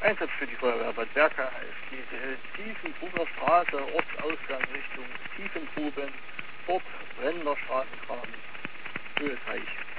Einsatz für die Feuerwehr Bad Berka ist die Tiefengruber Straße, Ortsausgang Richtung Tiefengruben, dort brennender Straßengraben, Höhe Teich.